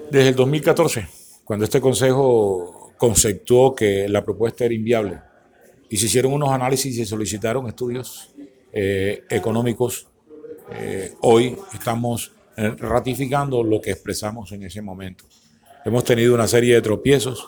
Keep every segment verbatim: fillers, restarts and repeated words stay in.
Desde el dos mil catorce, cuando este consejo conceptuó que la propuesta era inviable y se hicieron unos análisis y se solicitaron estudios eh, económicos, eh, hoy estamos ratificando lo que expresamos en ese momento. Hemos tenido una serie de tropiezos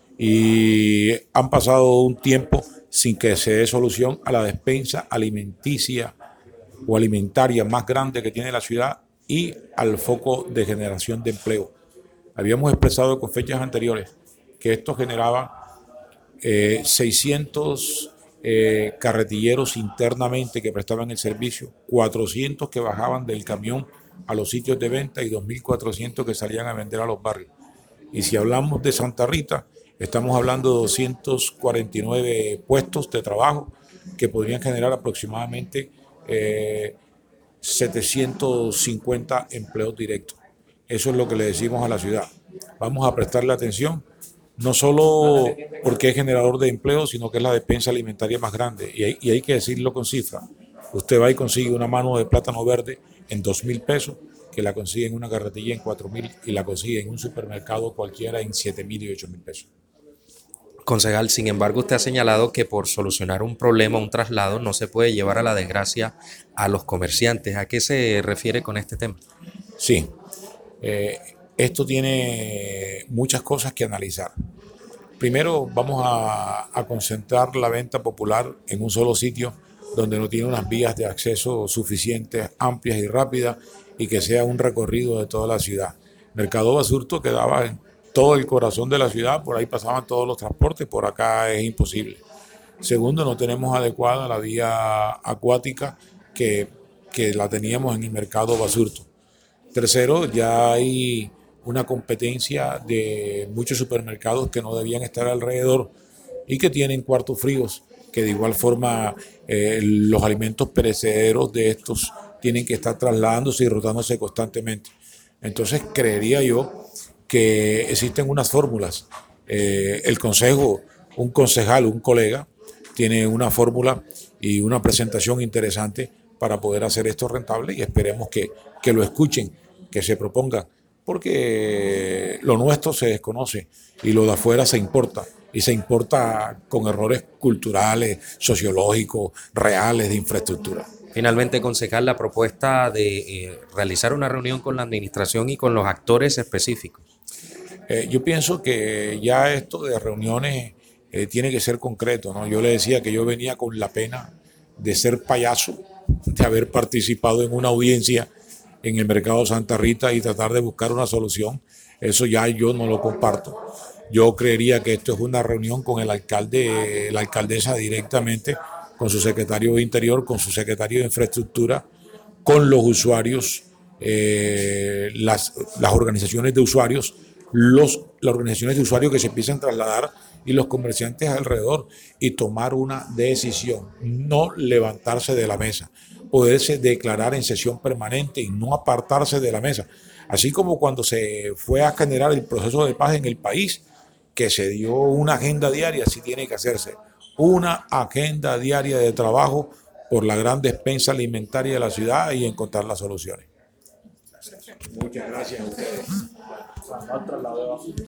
y han pasado un tiempo sin que se dé solución a la despensa alimenticia o alimentaria más grande que tiene la ciudad y al foco de generación de empleo. Habíamos expresado con fechas anteriores que esto generaba eh, seiscientos eh, carretilleros internamente que prestaban el servicio, cuatrocientos que bajaban del camión a los sitios de venta y dos mil cuatrocientos que salían a vender a los barrios. Y si hablamos de Santa Rita, estamos hablando de doscientos cuarenta y nueve puestos de trabajo que podrían generar aproximadamente eh, setecientos cincuenta empleos directos. Eso es lo que le decimos a la ciudad. Vamos a prestarle atención, no solo porque es generador de empleo, sino que es la despensa alimentaria más grande. Y hay, y hay que decirlo con cifras. Usted va y consigue una mano de plátano verde en dos mil pesos, que la consigue en una carretilla en cuatro mil y la consigue en un supermercado cualquiera en siete mil y ocho mil pesos. Concejal, sin embargo, usted ha señalado que por solucionar un problema, un traslado, no se puede llevar a la desgracia a los comerciantes. ¿A qué se refiere con este tema? Sí, eh, esto tiene muchas cosas que analizar. Primero vamos a, a concentrar la venta popular en un solo sitio donde no tiene unas vías de acceso suficientes, amplias y rápidas y que sea un recorrido de toda la ciudad. Mercado Basurto quedaba en todo el corazón de la ciudad, por ahí pasaban todos los transportes, por acá es imposible. Segundo, no tenemos adecuada la vía acuática que, que la teníamos en el Mercado Basurto. Tercero, ya hay una competencia de muchos supermercados que no debían estar alrededor y que tienen cuartos fríos, que de igual forma eh, los alimentos perecederos de estos tienen que estar trasladándose y rotándose constantemente. Entonces creería yo que existen unas fórmulas. Eh, el consejo, un concejal, un colega, tiene una fórmula y una presentación interesante para poder hacer esto rentable y esperemos que, que lo escuchen, que se propongan, porque lo nuestro se desconoce y lo de afuera se importa, y se importa con errores culturales, sociológicos, reales, de infraestructura. Finalmente, concejal, la propuesta de eh, realizar una reunión con la administración y con los actores específicos. Eh, yo pienso que ya esto de reuniones eh, tiene que ser concreto, ¿no? Yo le decía que yo venía con la pena de ser payaso, de haber participado en una audiencia en el mercado Santa Rita y tratar de buscar una solución. Eso ya yo no lo comparto. Yo creería que esto es una reunión con el alcalde, la alcaldesa directamente, con su secretario de Interior, con su secretario de Infraestructura, con los usuarios, eh, las, las organizaciones de usuarios, los, las organizaciones de usuarios que se empiezan a trasladar y los comerciantes alrededor y tomar una decisión, no levantarse de la mesa, poderse declarar en sesión permanente y no apartarse de la mesa. Así como cuando se fue a generar el proceso de paz en el país, que se dio una agenda diaria, así tiene que hacerse, una agenda diaria de trabajo por la gran despensa alimentaria de la ciudad y encontrar las soluciones. Muchas gracias a ustedes.